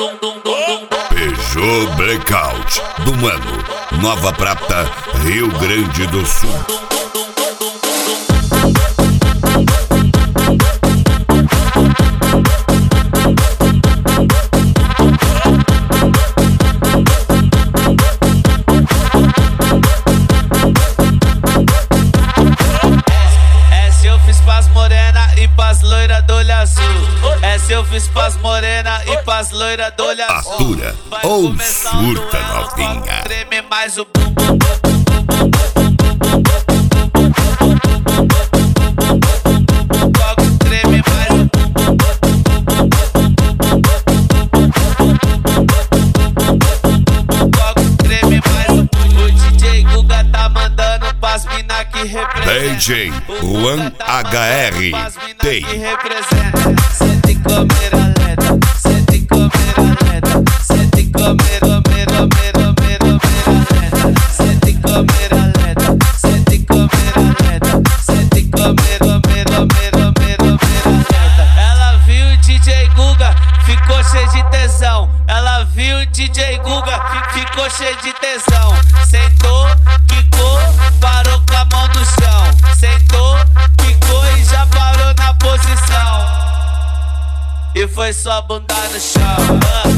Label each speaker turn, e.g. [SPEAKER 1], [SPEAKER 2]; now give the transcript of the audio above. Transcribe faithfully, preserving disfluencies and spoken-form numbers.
[SPEAKER 1] Peugeot Blackout do Mano, Nova Prata, Rio Grande do Sul.
[SPEAKER 2] Essa eu fiz pras morena e pras loira do olho azul.
[SPEAKER 1] Atura ou surta, novinha.
[SPEAKER 2] Treme mais o bum bum treme mais o treme mais o o D J Guga tá mandando pras mina que representa.
[SPEAKER 1] D J Juan H R tem.
[SPEAKER 2] Sente câmera lenta, sente câmera lenta, sente câmera, câmera, câmera, câmera lenta, sente câmera lenta, sente câmera lenta, sente câmera, câmera, câmera, câmera lenta. Ela viu o D J Guga, ficou cheio de tesão. Ela viu o D J Guga, ficou cheio de tesão. Sentou, quicou, parou com a mão no chão. Sentou, quicou e já parou na posição. E foi só bunda no chão.